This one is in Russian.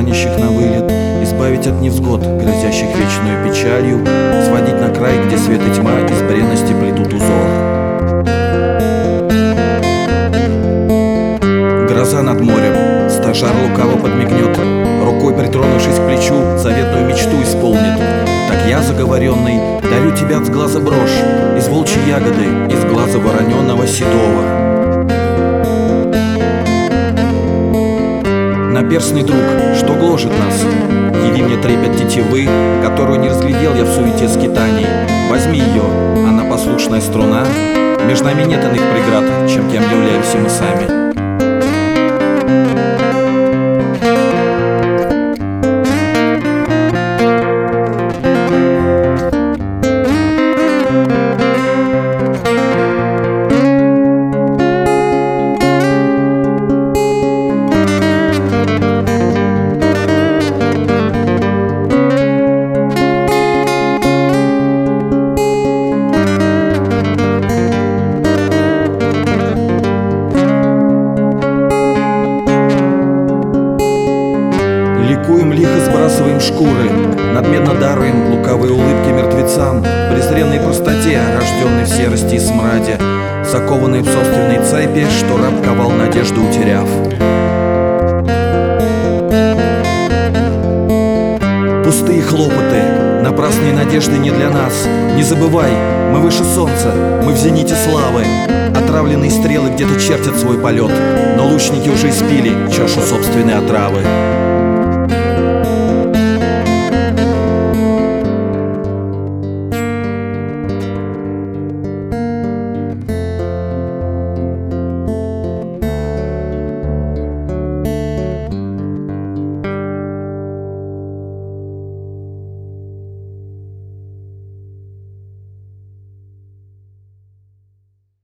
гонящих на вылет, избавить от невзгод, грозящих вечную печалью, сводить на край, где свет и тьма из бренности плетут узор. Гроза над морем, стажар лукаво подмигнет, рукой притронувшись к плечу, заветную мечту исполнит. Так я, заговоренный, дарю тебе от глаза брошь из волчьей ягоды, из глаза вороненого седого. Наперстный друг, что гложет нас, яви мне трепет тетивы, которую не разглядел я в суете скитаний. Возьми ее, она послушная струна, между нами нет иных преград, чем кем являемся мы сами. Ликуем, лихо сбрасываем шкуры, надменно даруем лукавые улыбки мертвецам, презренной простоте, рожденной в серости и смраде, закованной в собственной цепи, что раб ковал надежду утеряв. Пустые хлопоты, напрасные надежды не для нас. Не забывай, мы выше солнца, мы в зените славы. Отравленные стрелы где-то чертят свой полет, но лучники уже испили чашу собственной отравы.